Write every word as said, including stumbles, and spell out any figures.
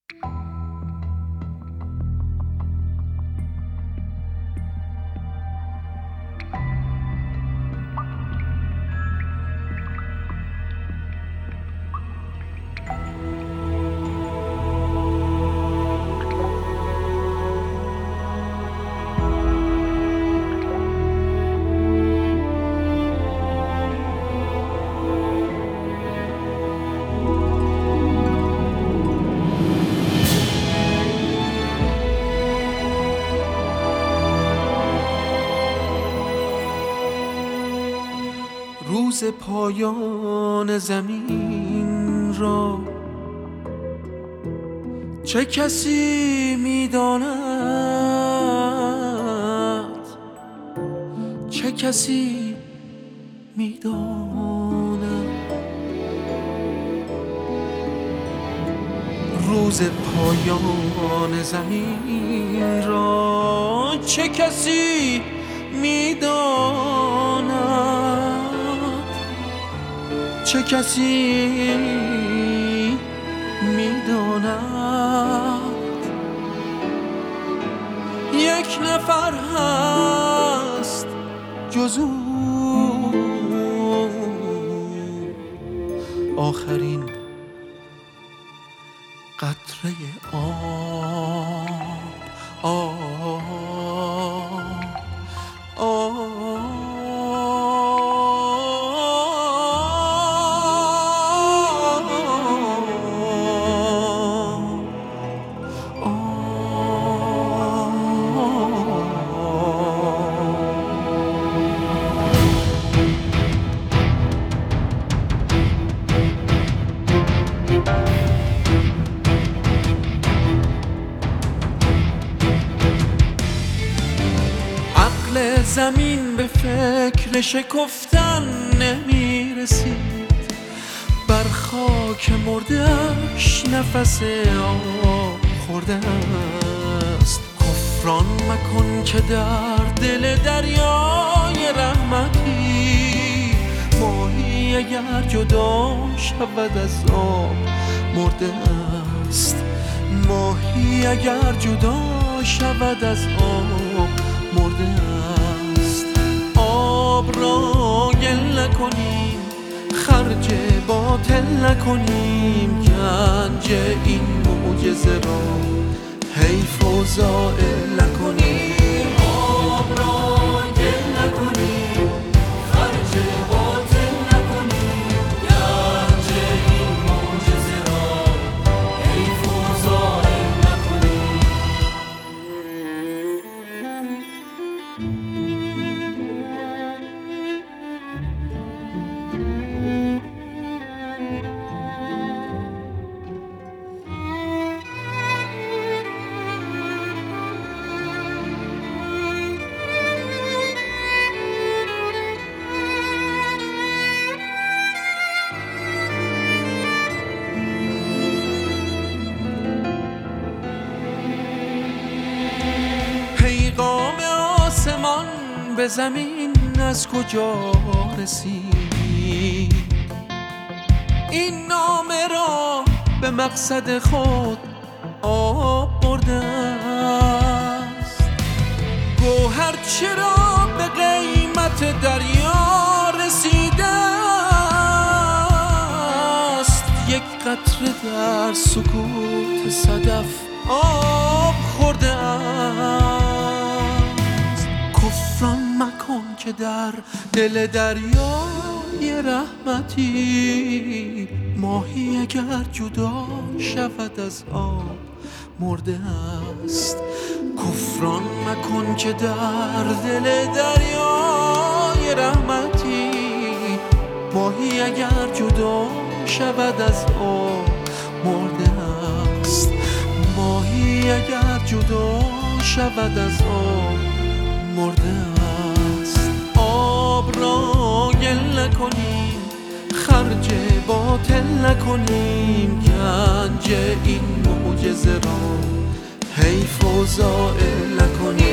روز پایان زمین را چه کسی میداند، چه کسی میداند. روز پایان زمین را چه کسی میداند، چه کسی میداند. یک نفر هست جز او، آخرین قطره آب. آب آب زمین به فکر شکفتن نمیرسید، بر خاک مرده‌اش نفس آب خورده است. کفران مکن که در دل دریای رحمتی، ماهی اگر جدا شود از آب مرده است. ماهی اگر جدا شود از آب مرده است. آب را گل نکنیم، خرج باطل نکنیم، گنج این معجزه را حیف و ضایع نکنیم. آب را گل نکنیم، خرج باطل نکنیم، گنج این معجزه را حیف و ضایع نکنیم. پیغام آسمان به زمین از کجا رسید؟ این نامه را به مقصد خود آب برده است. گوهر چرا به قیمت دریا رسیده است؟ یک قطره در سکوت صدف آب خورده است. کفران مکن که در دل دریای رحمتی، ماهی اگر جدا شود از آب مرده است. کفران مکن که در دل دریای رحمتی، ماهی اگر جدا شود از آب مرده است. ماهی اگر جدا شود از آب مرده است. آب را گل نکنیم، خرج باطل نکنیم، گنج این معجزه را حیف و ضایع نکنیم.